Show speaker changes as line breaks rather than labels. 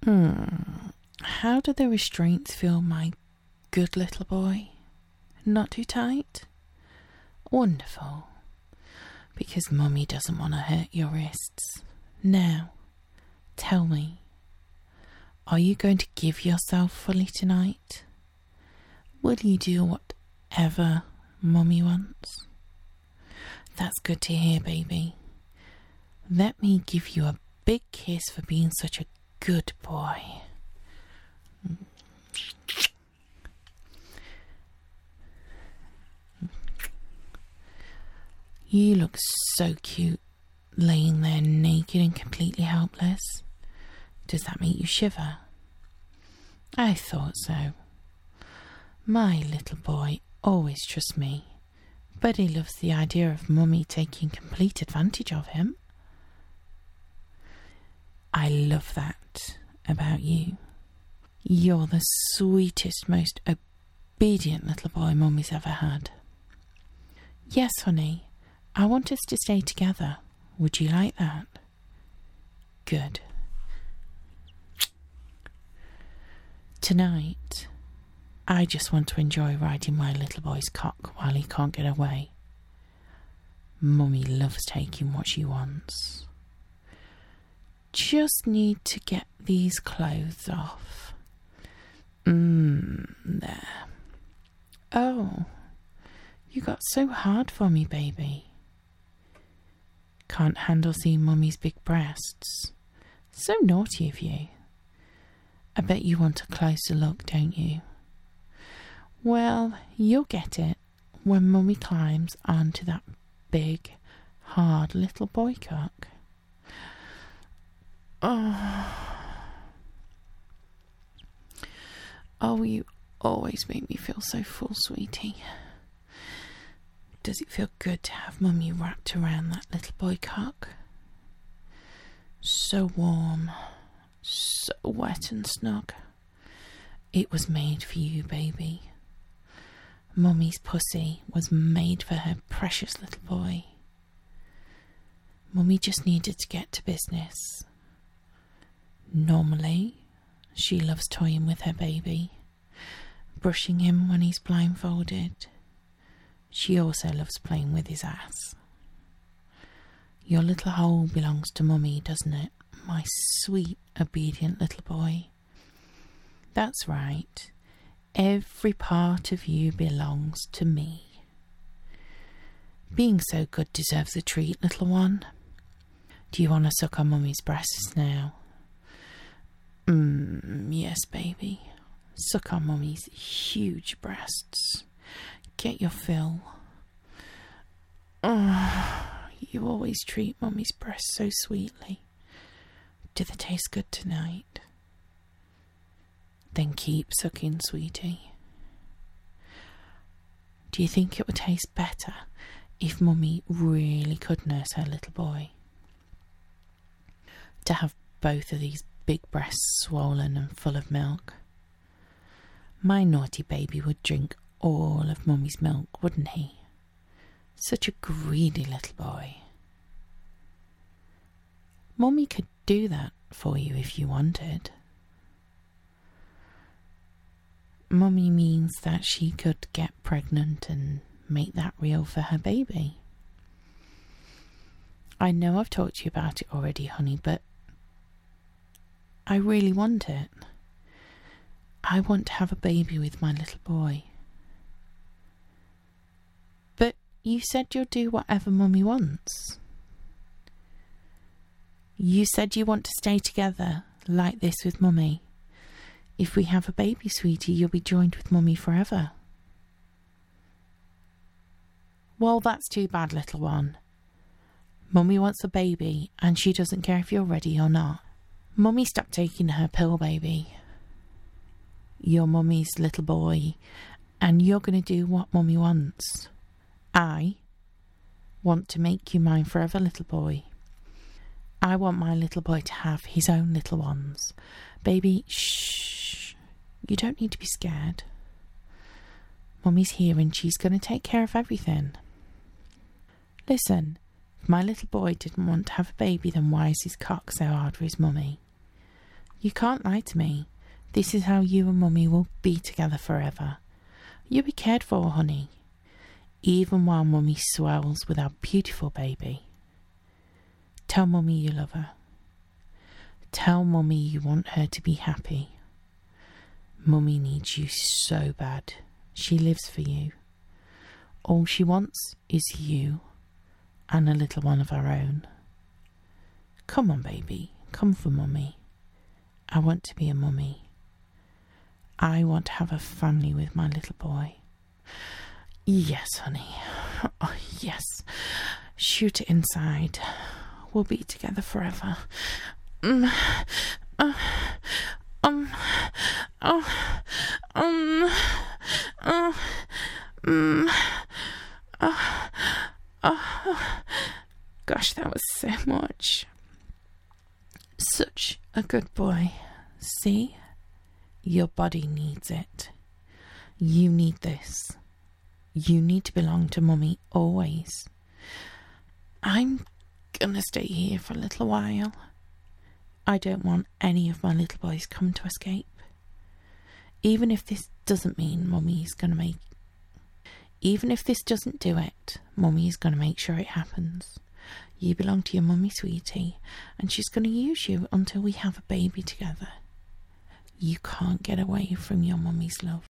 How do the restraints feel, my good little boy? Not too tight? Wonderful. Because Mummy doesn't want to hurt your wrists. Now, tell me, are you going to give yourself fully tonight? Will you do whatever Mummy wants? That's good to hear, baby. Let me give you a big kiss for being such a good boy. You look so cute, laying there naked and completely helpless. Does that make you shiver? I thought so. My little boy always trusts me, but he loves the idea of Mummy taking complete advantage of him. I love that about you. You're the sweetest, most obedient little boy Mummy's ever had. Yes, honey. I want us to stay together. Would you like that? Good. Tonight, I just want to enjoy riding my little boy's cock while he can't get away. Mummy loves taking what she wants. Just need to get these clothes off. There. Oh, you got so hard for me, baby. Can't handle seeing Mummy's big breasts. So naughty of you. I bet you want a closer look, don't you? Well, you'll get it when Mummy climbs onto that big, hard little boy cock. Oh, you always make me feel so full, sweetie. Does it feel good to have Mummy wrapped around that little boy cock? So warm, so wet and snug. It was made for you, baby. Mummy's pussy was made for her precious little boy. Mummy just needed to get to business. Normally, she loves toying with her baby, brushing him when he's blindfolded. She also loves playing with his ass. Your little hole belongs to Mummy, doesn't it, my sweet, obedient little boy? That's right. Every part of you belongs to me. Being so good deserves a treat, little one. Do you want to suck on Mummy's breasts now? Yes, baby. Suck on Mummy's huge breasts. Get your fill. You always treat Mummy's breasts so sweetly. Do they taste good tonight? Then keep sucking, sweetie. Do you think it would taste better if Mummy really could nurse her little boy? To have both of these big breasts swollen and full of milk? My naughty baby would drink all of Mummy's milk, wouldn't he? Such a greedy little boy. Mummy could do that for you if you wanted. Mummy means that she could get pregnant and make that real for her baby. I know I've talked to you about it already, honey, but I really want it. I want to have a baby with my little boy. But you said you'll do whatever Mummy wants. You said you want to stay together like this with Mummy. If we have a baby, sweetie, you'll be joined with Mummy forever. Well, that's too bad, little one. Mummy wants a baby, and she doesn't care if you're ready or not. Mummy stopped taking her pill, baby. You're Mummy's little boy, and you're going to do what Mummy wants. I want to make you mine forever, little boy. I want my little boy to have his own little ones. Baby, shh. You don't need to be scared. Mummy's here and she's going to take care of everything. Listen, if my little boy didn't want to have a baby, then why is his cock so hard for his mummy? You can't lie to me. This is how you and Mummy will be together forever. You'll be cared for, honey. Even while Mummy swells with our beautiful baby. Tell Mummy you love her. Tell Mummy you want her to be happy. Mummy needs you so bad. She lives for you. All she wants is you and a little one of her own. Come on, baby. Come for Mummy. I want to be a mummy. I want to have a family with my little boy. Yes, honey. Oh, yes. Shoot it inside. We'll be together forever. Gosh, that was so much. Such a good boy. See? Your body needs it. You need this. You need to belong to Mummy always. I'm gonna stay here for a little while. I don't want any of my little boys come to escape. Even if this doesn't mean Mummy's gonna make... Even if this doesn't do it, Mummy's gonna make sure it happens. You belong to your Mummy, sweetie, and she's gonna use you until we have a baby together. You can't get away from your Mummy's love.